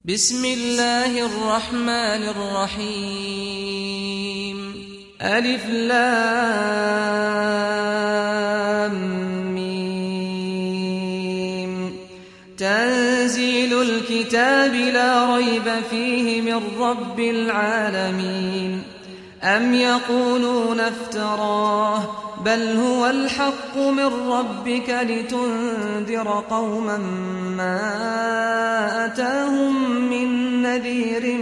بسم الله الرحمن الرحيم ألف لام ميم تنزيل الكتاب لا ريب فيه من رب العالمين أم يقولون افتراه بل هو الحق من ربك لتنذر قوما ما أتاهم من نذير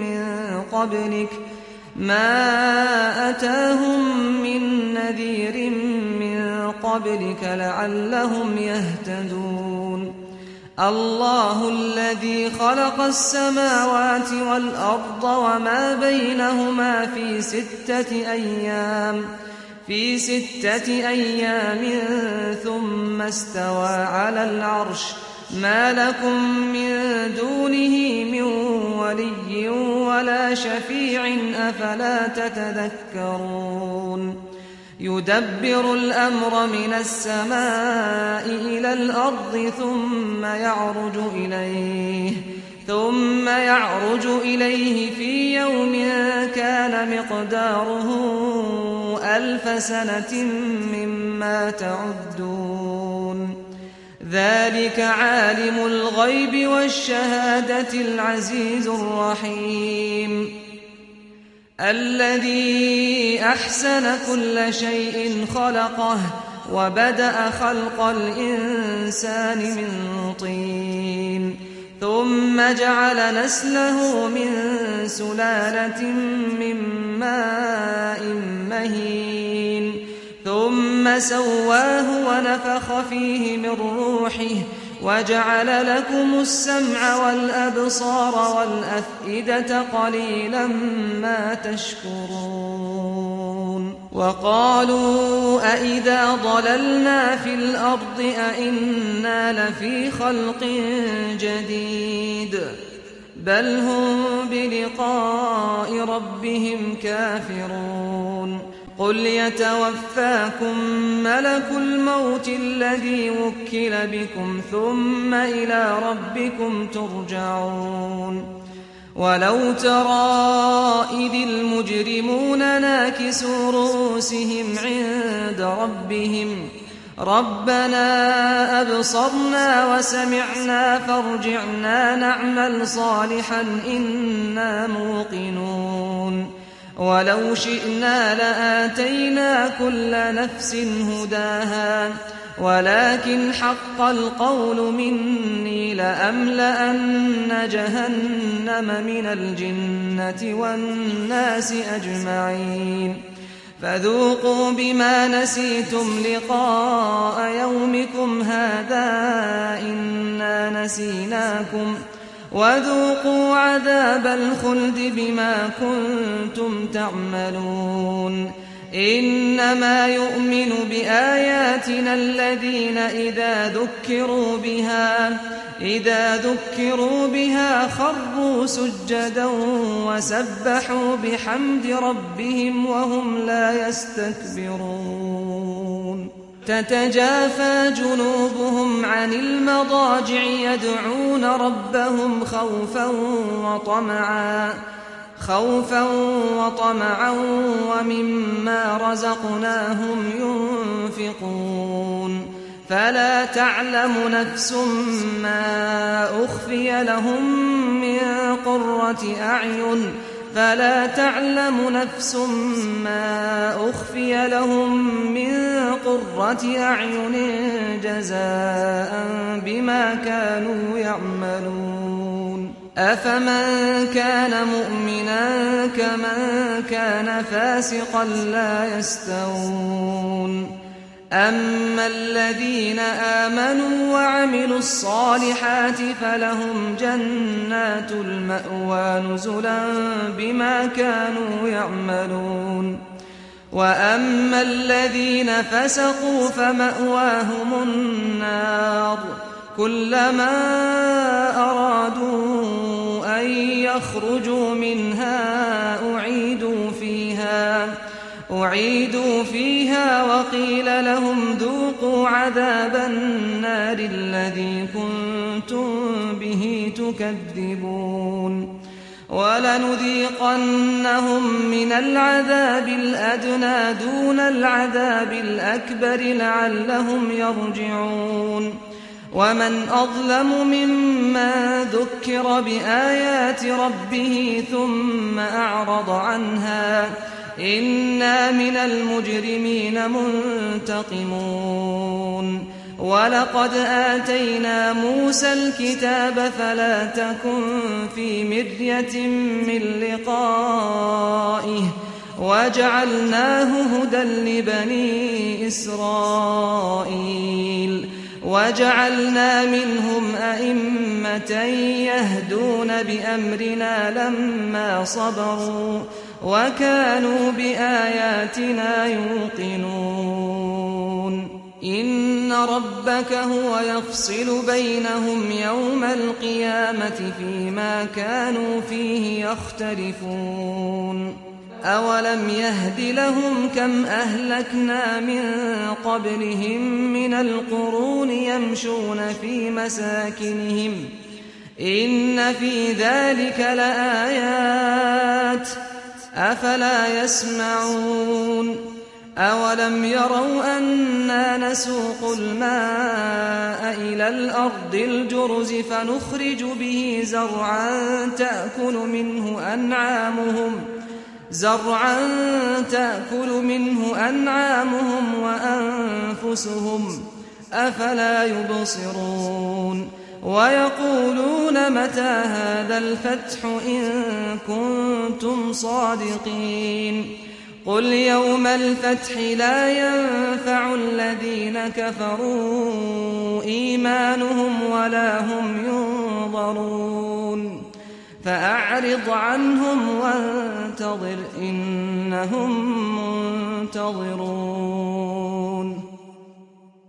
من قبلك لعلهم يهتدون الله الذي خلق السماوات والأرض وما بينهما في ستة أيام ثم استوى على العرش ما لكم من دونه من ولي ولا شفيع أفلا تتذكرون يدبر الأمر من السماء إلى الأرض ثم يعرج إليه في يوم كان مقداره 1000 سنة مما تعدون ذلك عالم الغيب والشهادة العزيز الرحيم الذي أحسن كل شيء خلقه وبدأ خلق الإنسان من طين ثم جعل نسله من سلالة من ماء مهين ثم سواه ونفخ فيه من روحه وجعل لكم السمع والأبصار والأفئدة قليلا ما تشكرون وقالوا أئذا ضللنا في الأرض أئنا لفي خلق جديد بل هم بلقاء ربهم كافرون قل يتوفاكم ملك الموت الذي وكل بكم ثم إلى ربكم ترجعون ولو ترى إذ المجرمون ناكسوا رؤوسهم عند ربهم ربنا أبصرنا وسمعنا فارجعنا نعمل صالحا إنا موقنون ولو شئنا لآتينا كل نفس هداها ولكن حق القول مني لأملأن جهنم من الجنة والناس أجمعين فذوقوا بما نسيتم لقاء يومكم هذا إنا نسيناكم وذوقوا عذاب الخلد بما كنتم تعملون إنما يؤمن بآياتنا الذين إذا ذكروا بها خروا سجدا وسبحوا بحمد ربهم وهم لا يستكبرون تتجافى جنوبهم عن المضاجع يدعون ربهم خوفا وطمعا ومما رزقناهم ينفقون فلا تعلم نفس ما أخفي لهم من قرة أعين جزاء بما كانوا يعملون أفمن كان مؤمنا كمن كان فاسقا لا يستوون أما الذين آمنوا وعملوا الصالحات فلهم جنات المأوى نزلا بما كانوا يعملون وأما الذين فسقوا فمأواهم النار كلما أرادوا أن يخرجوا منها أعيدوا فيها وقيل لهم ذوقوا عذاب النار الذي كنتم به تكذبون تكذبون ولنذيقنهم من العذاب الأدنى دون العذاب الأكبر لعلهم يرجعون ومن أظلم ممن ذكر بآيات ربه ثم أعرض عنها إنا من المجرمين منتقمون ولقد آتينا موسى الكتاب فلا تكن في مرية من لقائه وجعلناه هدى لبني إسرائيل وجعلنا منهم أئمة يهدون بأمرنا لما صبروا وكانوا بآياتنا يوقنون إن ربك هو يفصل بينهم يوم القيامة فيما كانوا فيه يختلفون أولم يهد لهم كم أهلكنا من قبلهم من القرون يمشون في مساكنهم إن في ذلك لآيات أفلا يسمعون أولم يروا أنا نسوق الماء إلى الأرض الجرز فنخرج به زرعا تأكل منه أنعامهم وأنفسهم أفلا يبصرون ويقولون متى هذا الفتح إن كنتم صادقين قل يوم الفتح لا ينفع الذين كفروا إيمانهم ولا هم ينظرون فأعرض عنهم وانتظر إنهم منتظرون